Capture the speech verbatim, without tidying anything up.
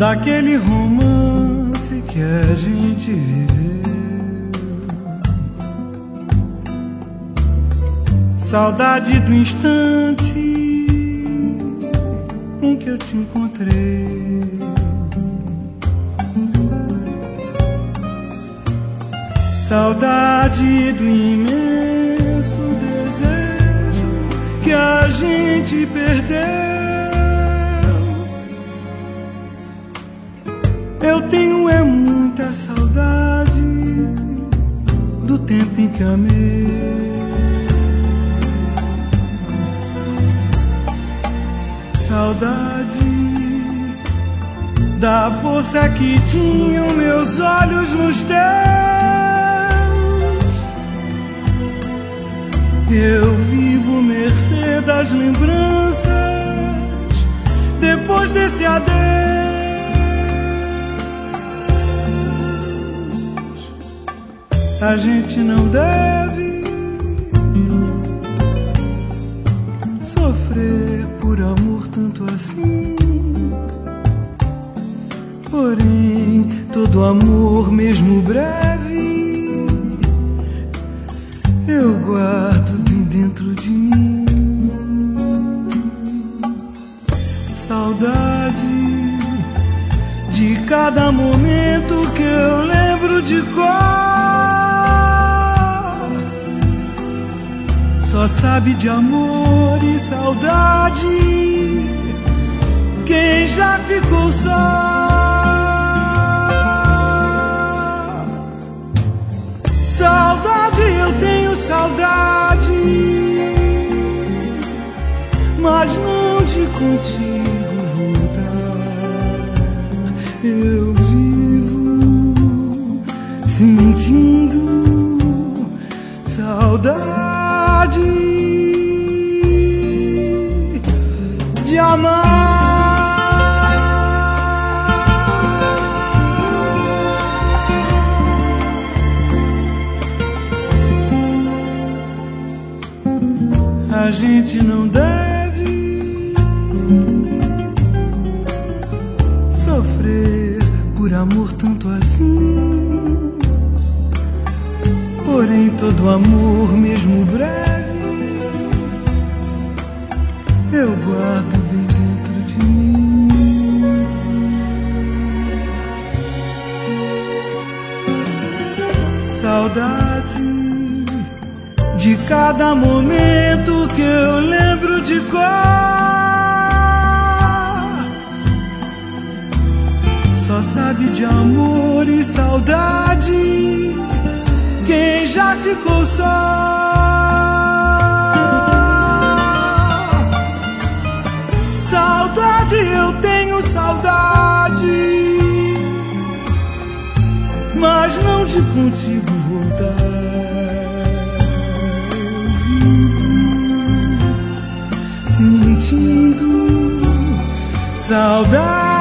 daquele romance que a gente viveu. Saudade do instante em que eu te encontrei. Saudade do imenso desejo que a gente perdeu. Eu tenho é muita saudade do tempo em que amei. Saudade da força que tinham meus olhos nos teus. Eu vivo mercê das lembranças depois desse adeus. A gente não deve sofrer por amor tanto assim. Porém, todo amor, mesmo breve, eu guardo bem dentro de mim. Saudade de cada momento que eu lembro de cor. Só sabe de amor e saudade quem já ficou só. Saudade, eu tenho saudade, mas não de contigo voltar. Eu vivo sentindo saudade de amar. A gente não deve sofrer por amor tanto assim. Porém, todo amor, mesmo breve, eu guardo bem dentro de mim. Saudade de cada momento que eu lembro de cor. Só sabe de amor e saudade quem já ficou só. Saudade, eu tenho saudade, mas não de contigo voltar. Sentindo saudade